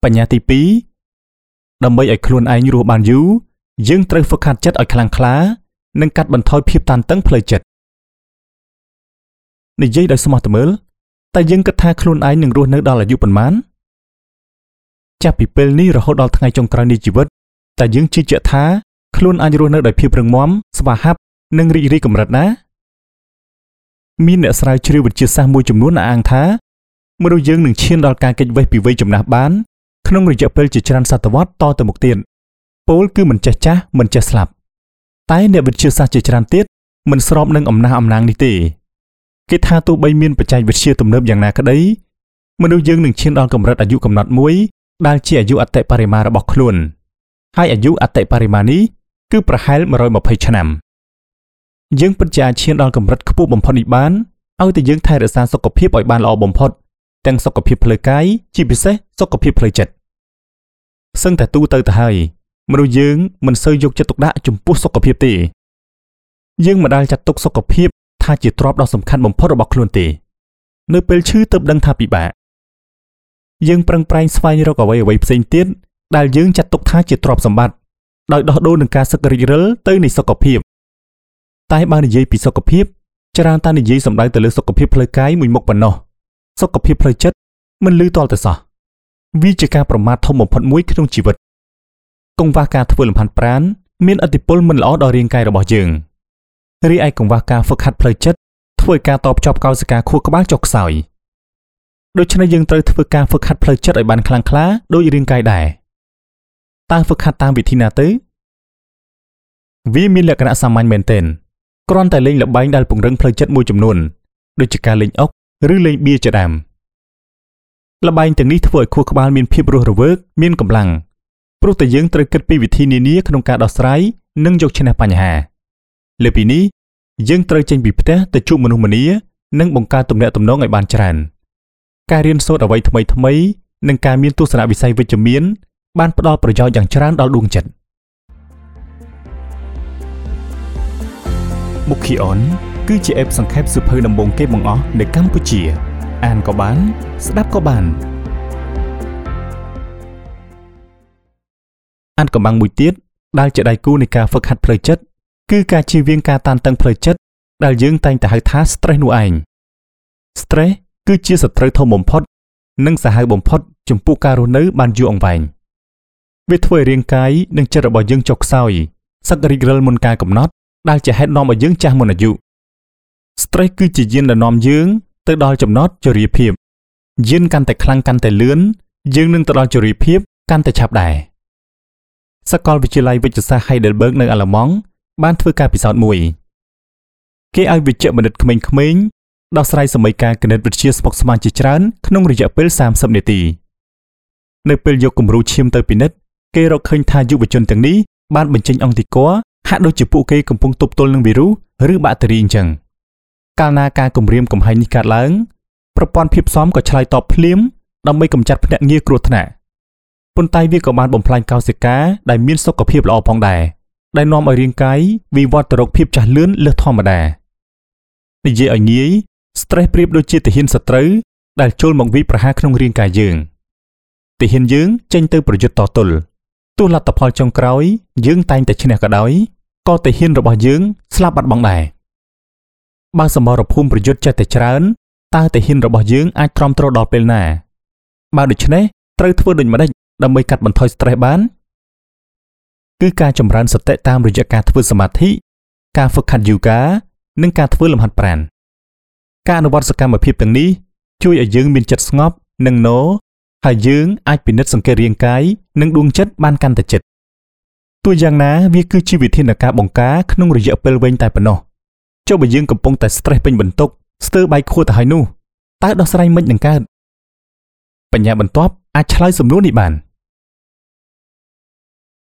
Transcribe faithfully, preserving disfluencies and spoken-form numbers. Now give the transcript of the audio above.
បញ្ញាទីពីរដើម្បីឲ្យខ្លួនឯងរស់បានយូរយើងត្រូវហ្វឹកហាត់ចិត្តឲ្យខ្លាំងក្លានិងកាត់បន្ថយភាពតានតឹងផ្លូវចិត្តនិយាយដោយស្មោះទៅមើលតែយើងគិតថាខ្លួនឯងនឹងរស់នៅដល់អាយុប៉ុន្មានចាប់ពីពេលនេះរហូតដល់ថ្ងៃចុងក្រោយនៃជីវិតតែយើងជឿជាក់ថាខ្លួនអាចរស់នៅដោយភាពរឹងមាំស្វាហាប់និងរីករាយកម្រិតណាមានអ្នកស្រាវជ្រាវវិទ្យាសាស្ត្រមួយចំនួនអះអាងថាមនុស្សយើងនឹងឈានដល់ការគេចវេះពីវ័យចំណាស់បានក្នុងរយៈពេលជាច្រើនសតវត្សតទៅមុខទៀតពោលគឺមិនចេះចាស់មិនចេះស្លាប់តែអ្នកវិទ្យាសាស្ត្រជាច្រើនទៀតមិនស្របនឹងអំណះអំណាងនេះទេគេថាទោះបីមានបច្ចេកវិទ្យាទំនើបយ៉ាងណាក្តីមនុស្សយើងនឹងឈានដល់កម្រិតអាយុកំណត់មួយដែលជាអាយុអតិបរមារបស់ខ្លួនហើយអាយុអតិបរមានេះគឺប្រហែលmột trăm hai mươiឆ្នាំយើងពិតជាអាចឈានដល់កម្រិតខ្ពស់បំផុតនេះបានឲ្យតែយើងថែរក្សាសុខភាពឲ្យបានល្អបំផុតទាំងសុខភាពផ្លូវកាយជាពិសេសសុខភាពផ្លូវចិត្តសឹងតែទូទៅទៅហើយមនុស្សយើងមិនសូវយកចិត្តទុកដាក់ចំពោះសុខភាពទេយើងមិនដែលចាត់ទុកសុខភាពថាជាទ្រព្យដ៏សំខាន់បំផុតរបស់ខ្លួនទេនៅពេលឈឺទើបដឹងថាពិបាកយើងប្រឹងប្រែងស្វែងរកអ្វីអ្វីផ្សេងទៀតដែលយើងចាត់ទុកថាជាទ្រព្យសម្បត្តិដោយដោះដូរនឹងការសឹករិចរិលទៅនៃសុខភាពតែបើនិយាយពីសុខភាពច្រើនតែនិយាយសំដៅទៅលើសុខភាពផ្លូវកាយមួយមុខប៉ុណ្ណោះសុខភាពផ្លូវចិត្តមិនលឺទាល់តែសោះវាជាការប្រមាថធំបំផុតមួយក្នុងជីវិតកង្វះការធ្វើលំហាត់ប្រាណមានឥទ្ធិពលមិនល្អដល់រាងកាយរបស់យើងរីឯកង្វះការហ្វឹកហាត់ផ្លូវចិត្តធ្វើឲ្យការតបជាប់កោសិកាខួរក្បាលចុះខ្សោយដូច្នេះយើងត្រូវធ្វើការហ្វឹកហាត់ផ្លូវចិត្តឲ្យបានខ្លាំងក្លាដូចរាងកាយដែរតើហ្វឹកហាត់តាមវិធីណាទៅវាមានលក្ខណៈសាមញ្ញមែនទែនគ្រាន់តែលេងល្បែងដែលពង្រឹងផ្លូវចិត្តមួយចំនួនដូចជាការលេងអុកឬលេងបៀជាដើមល្បែងទាំងនេះធ្វើឲ្យខួរក្បាលមានភាពរស់រវើកមានកម្លាំងព្រោះតែយើងត្រូវគិតពីវិធីនានាក្នុងការដោះស្រាយនិងយកឈ្នះបញ្ហាលើពីនេះយើងត្រូវចេញពីផ្ទះទៅជួបមនុស្សម្នានិងបង្កើតទំនាក់ទំនងឲ្យបានច្រើនការរៀនសូត្រអ្វីថ្មីថ្មីនិងការមានទស្សនវិស័យវិជ្ជមានបានផ្ដល់ប្រយោជន៍យ៉ាងច្រើនដល់ដួងចិត្តមុខីអនគឺជាអេបសង្ខេបសៀវភៅដំបូងគេបង្អស់នៅកម្ពុជាអានក៏បានស្ដាប់ក៏បានអានកំបាំងមួយទៀតដែលជាដៃគូនៃការហ្វឹកហាត់ផ្លូវចិត្តគឺការជៀសវាងការតានតឹងផ្លូវចិត្តដែលយើងតែងតែហៅថា stress នោះឯង stress គឺជាសត្រូវធំបំផុតនិងសាហាវបំផុតចំពោះការរស់នៅបានយូរអង្វែងវាធ្វើឲ្យរាងកាយនិងចិត្តរបស់យើងចុះខ្សោយសឹករីករិលមុនការកំណត់ដែលជាហេតុនាំឲ្យយើងចាស់មុនអាយុ stress គឺជាយានដែលនាំយើងទៅដល់ចំណត់ជរាភាពយានកាន់តែខ្លាំងកាន់តែលឿនយើងនឹងទៅដល់ជរាភាពកាន់តែឆាប់ដែរសាកលវិទ្យាល័យវិទ្យាសាស្ត្រ Heidelberg នៅអាល្លឺម៉ង់បានធ្វើការពិសោធន៍មួយគេឲ្យវិជ្ជបណ្ឌិតក្មេងៗដោះស្រាយសម័យការគណិតវិទ្យាស្មុគស្មាញជាច្រើនក្នុងរយៈពេលសាមសិបនាទីនៅពេលយកគំរូឈាមទៅពិនិត្យគេរកឃើញថាយុវជនទាំងនេះបានបញ្ចេញអង់ទីគ័រហាក់ដូចជាពួកគេកំពុងទប់ទល់នឹងវីរុសឬបាក់តេរីអញ្ចឹងកាលណាការគំរាមកំហែងនេះកើតឡើងប្រព័ន្ធភាពស៊ាំក៏ឆ្លើយតបភ្លាមដើម្បីកម្ចាត់ភ្នាក់ងារគ្រោះថ្នាក់ប៉ុន្តែវាក៏បានបំផ្លាញកោសិកាដែលមានសុខភាពល្អផងដែរដែលនាំឲ្យរាងកាយវិវត្តទៅរកភាពចាស់លឿនលើសធម្មតានិយាយឲ្យងាយ stress ប្រៀបដូចជាទាហានសត្រូវដែលចូលមកវាយប្រហារក្នុងរាងកាយយើងទាហានយើងចេញទៅប្រយុទ្ធតទល់ទោះលទ្ធផលចុងក្រោយយើងតែងតែឈ្នះក៏ដោយក៏ទាហានរបស់យើងស្លាប់បាត់បង់ដែរបើសមរភូមិប្រយុទ្ធចេះតែច្រើនតើទាហានរបស់យើងអាចទ្រាំទ្រដល់ពេលណាបើដូច្នេះត្រូវធ្វើដូចម្តេចដើម្បីកាត់បន្ថយ stress បានគឺការចម្រើនសតិតាមរយៈការធ្វើសមាធិការហ្វឹកហាត់យូហ្គានិងការធ្វើលំហាត់ប្រាណការអនុវត្តសកម្មភាពទាំងនេះជួយឲ្យយើងមានចិត្តស្ងប់និងណូហើយយើងអាចពិនិត្យសង្កេតរាងកាយនិងដួងចិត្តបានកាន់តែជិតទោះយ៉ាងណាវាគឺជាវិធានការបង្ការក្នុងរយៈពេលវែងតែប៉ុណ្ណោះចុះបើយើងកំពុងតែ stress ពេញបន្ទុកស្ទើរបែកខួរទៅហើយនោះតើដោះស្រាយមិននឹងកើតបញ្ញាបន្ទាប់អាចឆ្លើយសំណួរនេះបាន